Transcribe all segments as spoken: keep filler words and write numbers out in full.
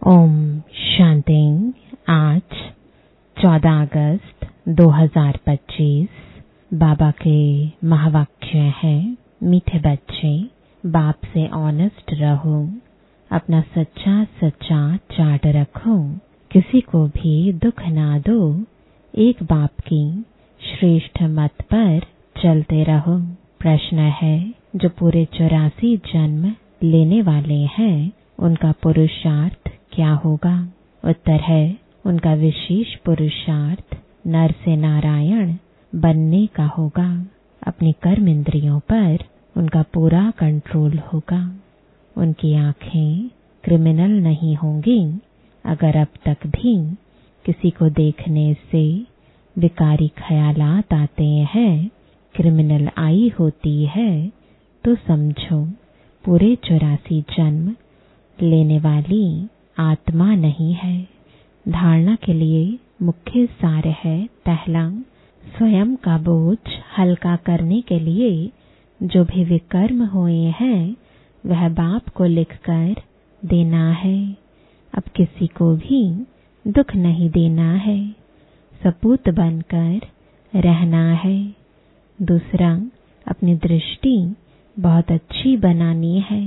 ओम शांति। आज चौदह अगस्त दो हज़ार पच्चीस। बाबा के महावाक्य हैं, मीठे बच्चे, बाप से ऑनेस्ट रहो, अपना सच्चा सच्चा चार्ट रखो, किसी को भी दुख ना दो, एक बाप की श्रेष्ठ मत पर चलते रहो। प्रश्न है, जो पूरे चौरासी जन्म लेने वाले हैं उनका पुरुषार्थ क्या होगा? उत्तर है, उनका विशेष पुरुषार्थ नर से नारायण बनने का होगा। अपनी कर्म इंद्रियों पर उनका पूरा कंट्रोल होगा। उनकी आंखें क्रिमिनल नहीं होंगी। अगर अब तक भी किसी को देखने से विकारी ख्यालात आते हैं, क्रिमिनल आई होती है, तो समझो पूरे चौरासी जन्म लेने वाली आत्मा नहीं है। धारणा के लिए मुख्य सार है, पहला, स्वयं का बोझ हल्का करने के लिए जो भी विकर्म हुए हैं वह बाप को लिखकर देना है। अब किसी को भी दुख नहीं देना है, सपूत बनकर रहना है। दूसरा, अपनी दृष्टि बहुत अच्छी बनानी है,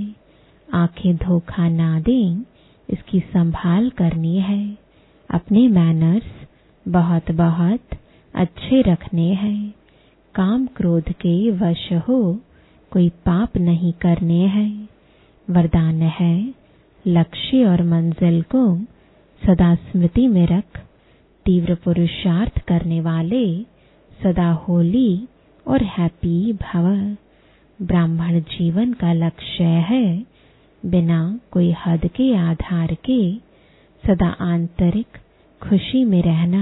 आंखें धोखा ना दें, इसकी संभाल करनी है। अपने मैनर्स बहुत बहुत अच्छे रखने हैं। काम क्रोध के वश हो कोई पाप नहीं करने हैं। वरदान है, लक्ष्य और मंजिल को सदा स्मृति में रख, तीव्र पुरुषार्थ करने वाले सदा होली और हैप्पी भव। ब्राह्मण जीवन का लक्ष्य है बिना कोई हद के आधार के सदा आंतरिक खुशी में रहना।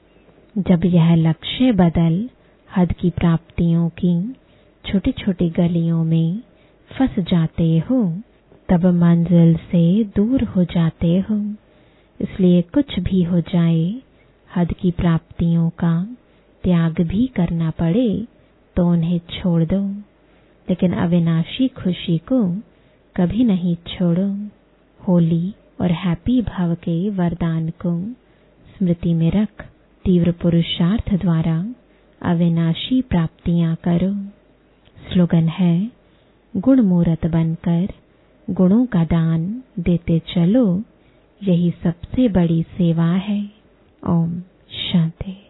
जब यह लक्ष्य बदल हद की प्राप्तियों की छोटी छोटी गलियों में फंस जाते हो, तब मंजिल से दूर हो जाते हो। इसलिए कुछ भी हो जाए, हद की प्राप्तियों का त्याग भी करना पड़े तो उन्हें छोड़ दो, लेकिन अविनाशी खुशी को कभी नहीं छोड़ो। होली और हैप्पी भाव के वरदान को स्मृति में रख, तीव्र पुरुषार्थ द्वारा अविनाशी प्राप्तियां करो। स्लोगन है, गुण मूरत बनकर गुणों का दान देते चलो, यही सबसे बड़ी सेवा है। ओम शांति।